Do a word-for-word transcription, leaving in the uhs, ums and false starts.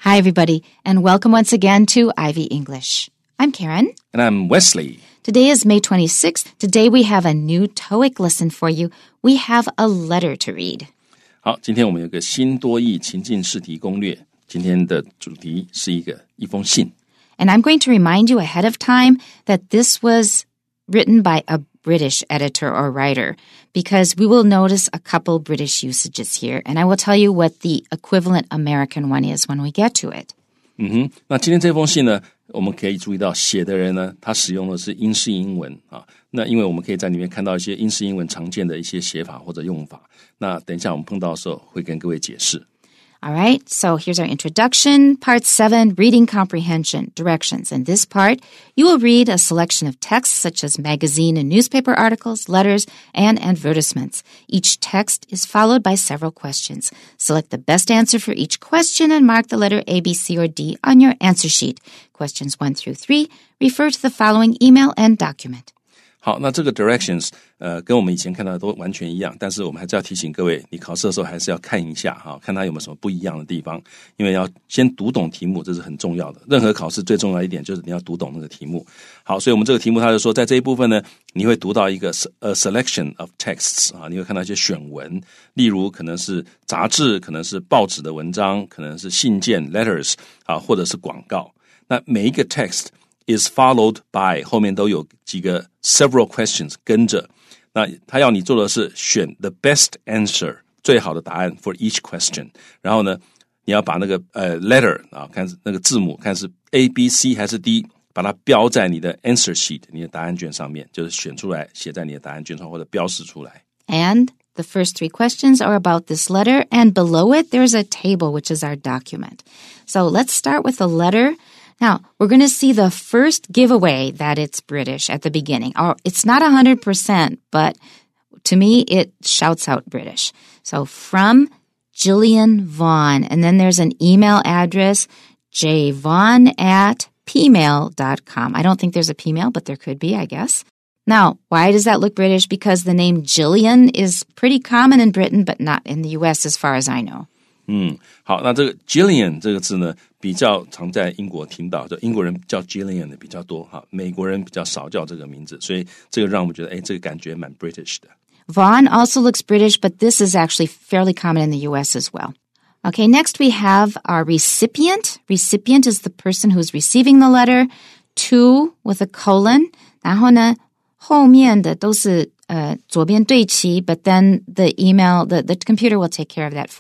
Hi, everybody, and welcome once again to Ivy English. I'm Karen. And I'm Wesley. Today is May twenty-sixth. Today we have a new TOEIC lesson for you. We have a letter to read. 好，今天我们有个新多益情境试题攻略。今天的主题是一个一封信。 And I'm going to remind you ahead of time that this was written by a British editor or writer because we will notice a couple British usages here, and I will tell you what the equivalent American one is when we get to it. 嗯哼，那今天这封信呢，我们可以注意到写的人呢，他使用的是英式英文啊。那因为我们可以在里面看到一些英式英文常见的一些写法或者用法。那等一下我们碰到的时候会跟各位解释。 All right, so here's our introduction, part seven, reading comprehension, directions. In this part, you will read a selection of texts such as magazine and newspaper articles, letters, and advertisements. Each text is followed by several questions. Select the best answer for each question and mark the letter A, B, C, or D on your answer sheet. Questions one through three refer to the following email and document. 好，那这个 directions 呃跟我们以前看到的都完全一样，但是我们还是要提醒各位，你考试的时候还是要看一下哈，看它有没有什么不一样的地方，因为要先读懂题目，这是很重要的。任何考试最重要一点就是你要读懂那个题目。好，所以我们这个题目它就说，在这一部分呢，你会读到一个 a selection of texts 啊，你会看到一些选文，例如可能是杂志，可能是报纸的文章，可能是信件 letters 啊，或者是广告。那每一个 text is followed by 后面都有几个 several questions 跟着，那他要你做的是选 the best answer 最好的答案 for each question， 然后呢你要把那个呃 letter 啊，看那个字母看是 A B C 还是 D， 把它标在你的 answer sheet 你的答案卷上面，就是选出来写在你的答案卷上或者标示出来。 And the first three questions are about this letter, and below it there's a table which is our document. So let's start with the letter.Now, we're going to see the first giveaway that it's British at the beginning. Or it's not one hundred percent, but to me, it shouts out British. So, from Gillian Vaughn. And then there's an email address, jvaughn at pmail dot com. I don't think there's a pmail, but there could be, I guess. Now, why does that look British? Because the name Gillian is pretty common in Britain, but not in the U S as far as I know. 嗯，好，那这个 Gillian 这个字呢，比较常在英国听到，就英国人叫 Gillian 的比较多哈，美国人比较少叫这个名字，所以这个让我们觉得，哎，这个感觉蛮 British 的。 Vaughn also looks British, but this is actually fairly common in the U S as well. Okay, next we have our recipient. Recipient is the person who's receiving the letter. To with a colon. 然后呢，后面的都是呃左边对齐, but then the email, the, the computer will take care of that for